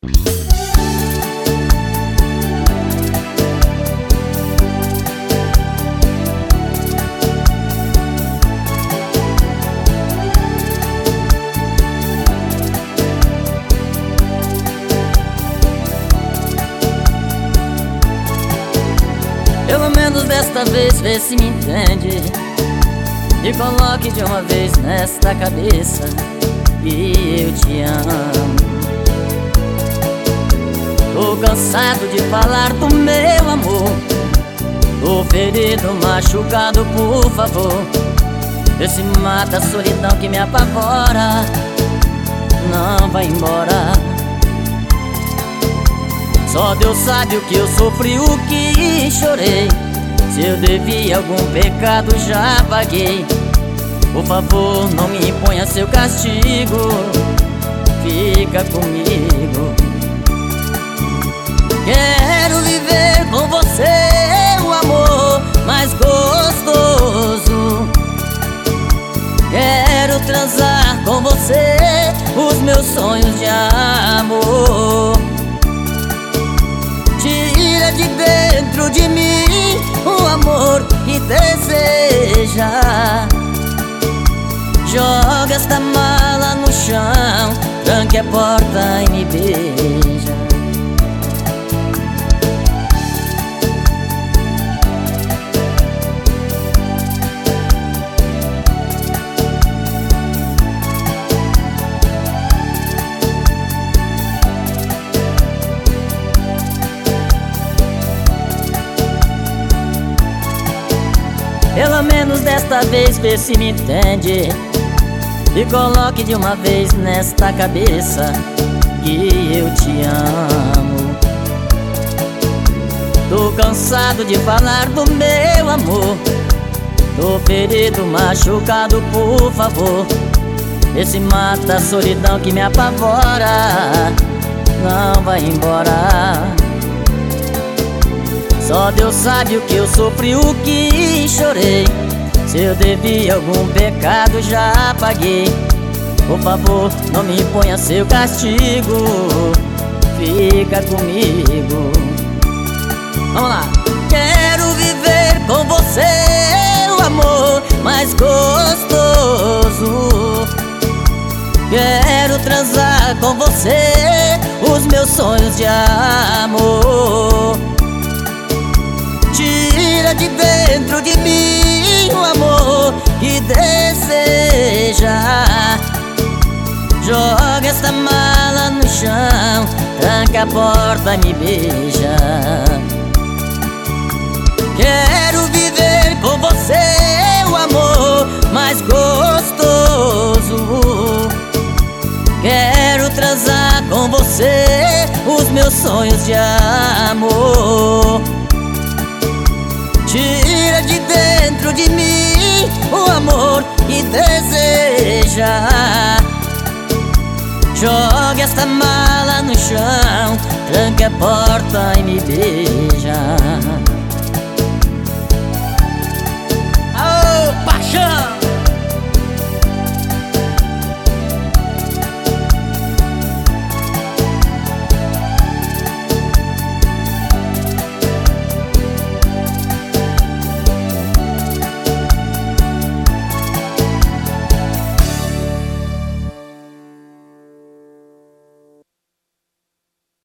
Pelo menos desta vez vê se me entende e coloque de uma vez nesta cabeça que eu te amo. Tô cansado de falar do meu amor, tô ferido, machucado, por favor. Esse mata a solidão que me apavora, não vai embora. Só Deus sabe o que eu sofri, o que chorei. Se eu devi algum pecado, já paguei. Por favor, não me imponha seu castigo, fica comigo. Quero viver com você o amor mais gostoso. Quero transar com você os meus sonhos de amor. Tira de dentro de mim o amor que deseja. Joga esta mala no chão, tranque a porta e me beija. Pelo menos desta vez vê se me entende e coloque de uma vez nesta cabeça que eu te amo. Tô cansado de falar do meu amor, tô ferido, machucado, por favor. Esse mata a solidão que me apavora, não vai embora. Só Deus sabe o que eu sofri, o que chorei. Se eu devi algum pecado, já paguei. Por favor, não me imponha seu castigo, fica comigo. Vamos lá! Quero viver com você o amor mais gostoso. Quero transar com você os meus sonhos de amor. Tira de dentro de mim o amor que deseja. Joga esta mala no chão, tranca a porta e me beija. Quero viver com você o amor mais gostoso. Quero transar com você os meus sonhos de amor. Tira de dentro de mim o amor que deseja. Joga esta mala no chão, tranca a porta e me beija.